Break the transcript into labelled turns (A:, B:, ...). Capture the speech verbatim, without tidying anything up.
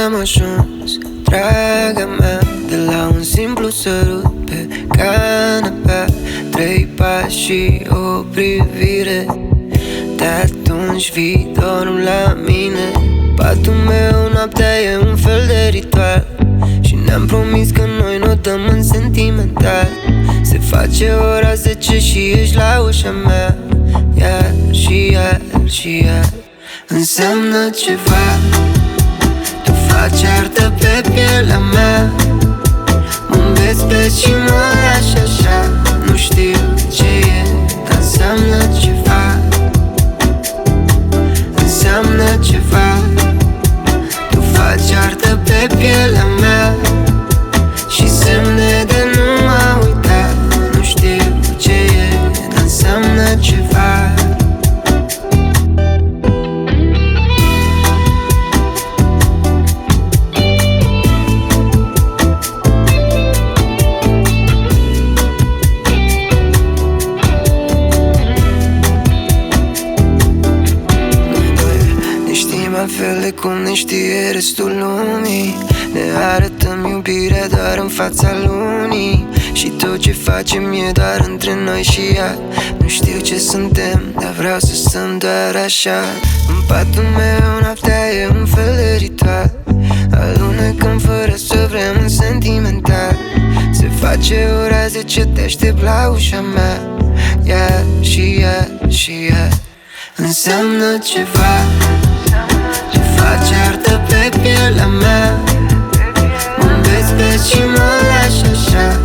A: am ajuns, draga mea, de la un simplu sărut pe canapea. Trei pași și o privire, de atunci vii dorul la mine. Patul meu noaptea e un fel de ritual și ne-am promis că noi nu dăm în sentimental. Se face ora zece și ești la ușa mea, iar și iar și iar. Înseamnă ceva, tu faci artă pe pielea mea. Mă îmbespezi și mă lași așa, nu știu ce e, dar înseamnă ceva. Înseamnă ceva, tu faci artă pe pielea mea și semne de nu mă uita. Nu știu ce e, dar înseamnă ceva. La fel de cum ne știe restul lumii. Ne arătăm iubirea doar în fața lunii și tot ce facem e doar între noi și ea. Nu știu ce suntem, dar vreau să sunt doar așa. În patul meu noaptea e un fel de ritual, alunecăm fără să vrem un sentimental. Se face ora zece, te aștept la ușa mea, iar și iar și iar. Înseamnă ceva, tu faci artă pe pielea mea. Mă îmbespezi și mă lași așa,